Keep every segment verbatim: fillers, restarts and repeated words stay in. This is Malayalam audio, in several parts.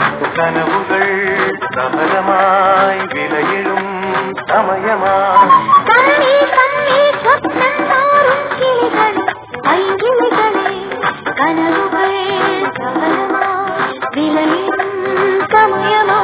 കനവുകൾ സഫലമായി വിലയിടും സമയമായി കനവുകൾ സഫലമായി വിലയിടും സമയമായി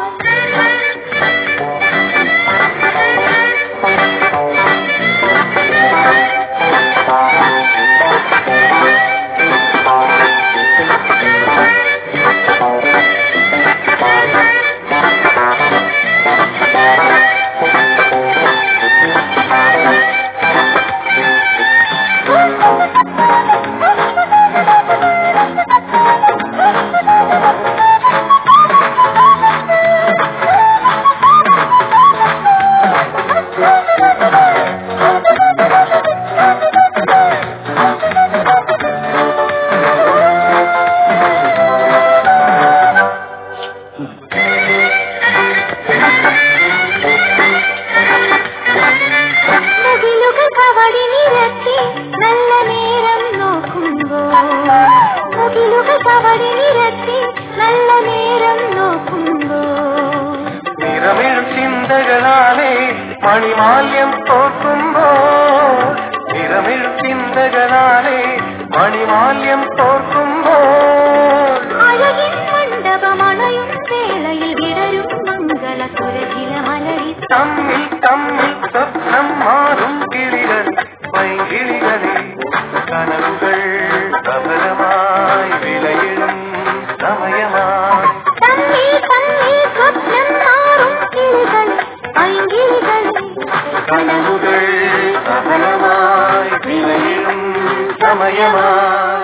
മണിമാല്യം തോർക്കുമ്പോൾ നിറമിഴ് ചിന്തകളാലെ മണിമാല്യം തോർക്കുമ്പോൾ അഴകിൻ മണ്ഡപമണയും വേളയിൽ വിടരും മംഗള സുരചില മലരി തമ്മിൽ തമ്മിൽ സ്വപ്നം മാറും കിളികൾ പൈകിളികളെ കനവുകൾ സഫലമായി വിലയിടും സമയമായി തമ്മിൽ തമ്മിൽ സ്വപ്നം മാറും കിളികൾ പൈകിളികളെ കനവുകൾ സഫലമായി വിലയിടും സമയമായി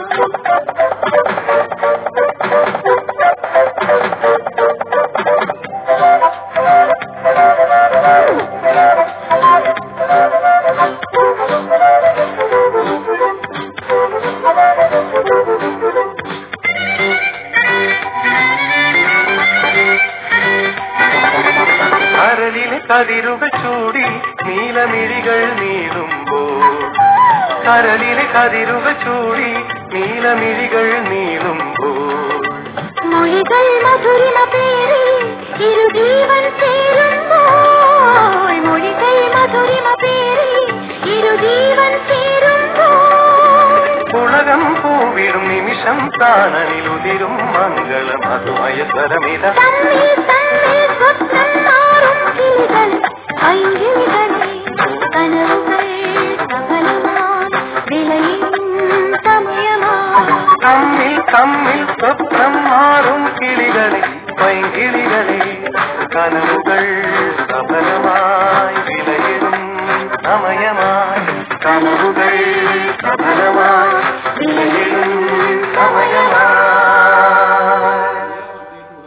കരലിലെ കതിരുകൾ ചൂടി നീലമിഴികൾ നീളുമ്പോൾ കരലിലെ കതിരുകൾ ചൂടി നീലമിഴികൾ നീളുമ്പോൾ മൊഴികൾ മധുരിമ പേരി ഇരുജീവൻ ചേരുമ്പോൾ മൊഴികൾ മധുരിമ പേരി ഇരുജീവൻ ചേരുമ്പോൾ പുളകം പൂവിടും നിമിഷം താണനിലുതിരും മംഗളം മധുമയ സ്വരമിത തമ്മിൽ തമ്മിൽ സ്വപ്നം മാറും കിളികൾ പൈകിളികളെ കനവുകൾ സഫലമായി വിലയിടും സമയമായി തമ്മിൽ തമ്മിൽ സ്വപ്നം മാറും കിളികളെ പൈകിളികളെ കനവുകൾ